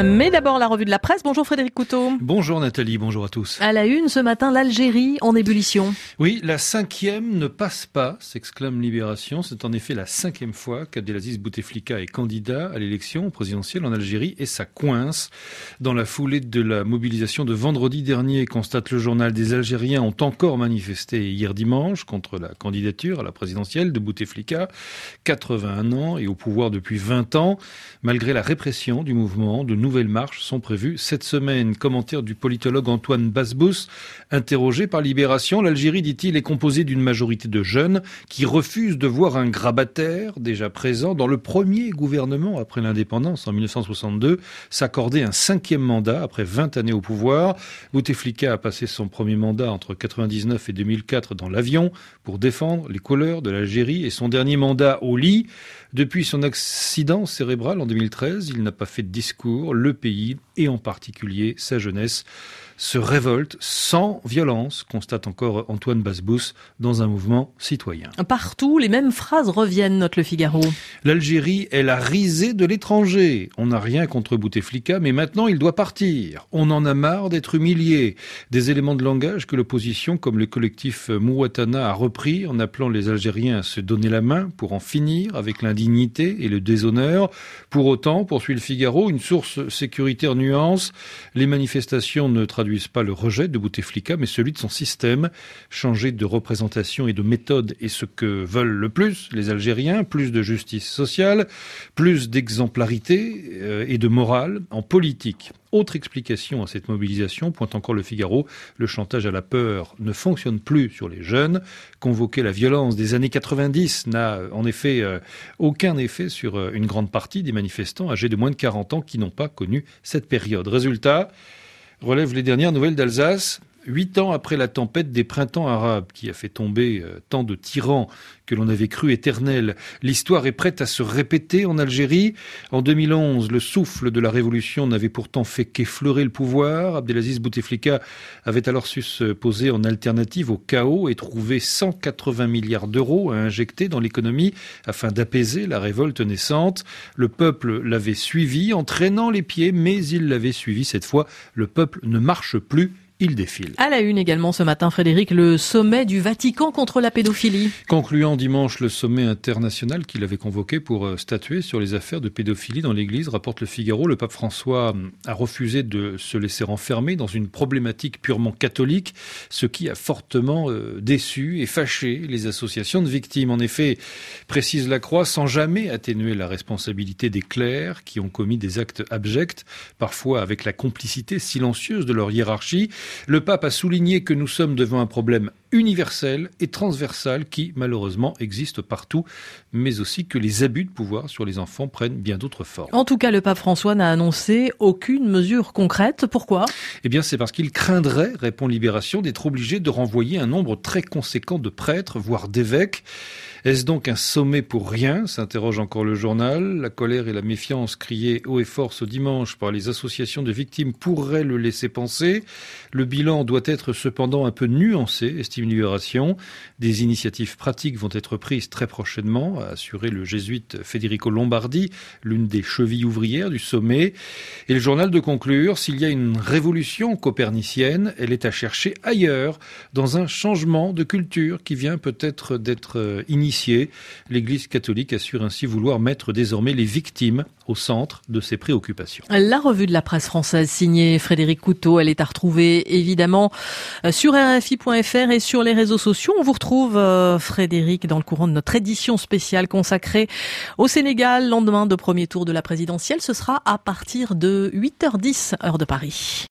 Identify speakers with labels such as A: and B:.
A: Mais d'abord la revue de la presse. Bonjour Frédéric Couteau.
B: Bonjour Nathalie, bonjour à tous.
A: À la une ce matin, l'Algérie en ébullition.
B: Oui, la 5e ne passe pas, s'exclame Libération. C'est en effet la 5e fois qu'Abdelaziz Bouteflika est candidat à l'élection présidentielle en Algérie et ça coince. Dans la foulée de la mobilisation de vendredi dernier, constate le journal, des Algériens ont encore manifesté hier dimanche contre la candidature à la présidentielle de Bouteflika, 81 ans et au pouvoir depuis 20 ans. Malgré la répression du mouvement, de nouvelles marches sont prévues cette semaine. Commentaire du politologue Antoine Basbous, interrogé par Libération. L'Algérie, dit-il, est composée d'une majorité de jeunes qui refusent de voir un grabataire, déjà présent dans le premier gouvernement après l'indépendance en 1962, s'accorder un 5e mandat après 20 années au pouvoir. Bouteflika a passé son premier mandat entre 1999 et 2004 dans l'avion pour défendre les couleurs de l'Algérie et son dernier mandat au lit. Depuis son accident cérébral en 2013, il n'a pas fait de discours. Le pays, et en particulier sa jeunesse, se révolte sans violence, constate encore Antoine Basbous, dans un mouvement citoyen.
A: Partout, les mêmes phrases reviennent, note Le Figaro.
B: L'Algérie est la risée de l'étranger. On n'a rien contre Bouteflika, mais maintenant il doit partir. On en a marre d'être humilié. Des éléments de langage que l'opposition, comme le collectif Mouatana, a repris en appelant les Algériens à se donner la main pour en finir avec l'indignité et le déshonneur. Pour autant, poursuit Le Figaro, une source sécuritaire nuance, les manifestations ne traduisent pas le rejet de Bouteflika, mais celui de son système. Changer de représentation et de méthode est ce que veulent le plus les Algériens. Plus de justice sociale, plus d'exemplarité et de morale en politique. Autre explication à cette mobilisation, pointe encore Le Figaro, le chantage à la peur ne fonctionne plus sur les jeunes. Convoquer la violence des années 90 n'a en effet aucun effet sur une grande partie des manifestants âgés de moins de 40 ans qui n'ont pas connu cette période. Résultat, relève les dernières nouvelles d'Alsace. 8 ans après la tempête des printemps arabes qui a fait tomber tant de tyrans que l'on avait cru éternels, l'histoire est prête à se répéter en Algérie. En 2011, le souffle de la révolution n'avait pourtant fait qu'effleurer le pouvoir. Abdelaziz Bouteflika avait alors su se poser en alternative au chaos et trouver 180 milliards d'euros à injecter dans l'économie afin d'apaiser la révolte naissante. Le peuple l'avait suivi en traînant les pieds, mais il l'avait suivi cette fois. Le peuple ne marche plus. Il défile.
A: À la une également ce matin, Frédéric, le sommet du Vatican contre la pédophilie.
B: Concluant dimanche le sommet international qu'il avait convoqué pour statuer sur les affaires de pédophilie dans l'Église, rapporte Le Figaro, le pape François a refusé de se laisser enfermer dans une problématique purement catholique, ce qui a fortement déçu et fâché les associations de victimes. En effet, précise la Croix, sans jamais atténuer la responsabilité des clercs qui ont commis des actes abjects, parfois avec la complicité silencieuse de leur hiérarchie. Le pape a souligné que nous sommes devant un problème universel et transversal qui, malheureusement, existe partout, mais aussi que les abus de pouvoir sur les enfants prennent bien d'autres formes.
A: En tout cas, le pape François n'a annoncé aucune mesure concrète. Pourquoi ?
B: Eh bien, c'est parce qu'il craindrait, répond Libération, d'être obligé de renvoyer un nombre très conséquent de prêtres, voire d'évêques. Est-ce donc un sommet pour rien ? S'interroge encore le journal. La colère et la méfiance criées haut et fort ce dimanche par les associations de victimes pourraient le laisser penser. Le bilan doit être cependant un peu nuancé, estime Libération. Des initiatives pratiques vont être prises très prochainement, a assuré le jésuite Federico Lombardi, l'une des chevilles ouvrières du sommet. Et le journal de conclure, s'il y a une révolution copernicienne, elle est à chercher ailleurs, dans un changement de culture qui vient peut-être d'être initié. L'Église catholique assure ainsi vouloir mettre désormais les victimes au centre de ses préoccupations.
A: La revue de la presse française signée Frédéric Couteau, elle est à retrouver évidemment sur RFI.fr et sur les réseaux sociaux. On vous retrouve Frédéric dans le courant de notre édition spéciale consacrée au Sénégal, lendemain de premier tour de la présidentielle. Ce sera à partir de 8h10 heure de Paris.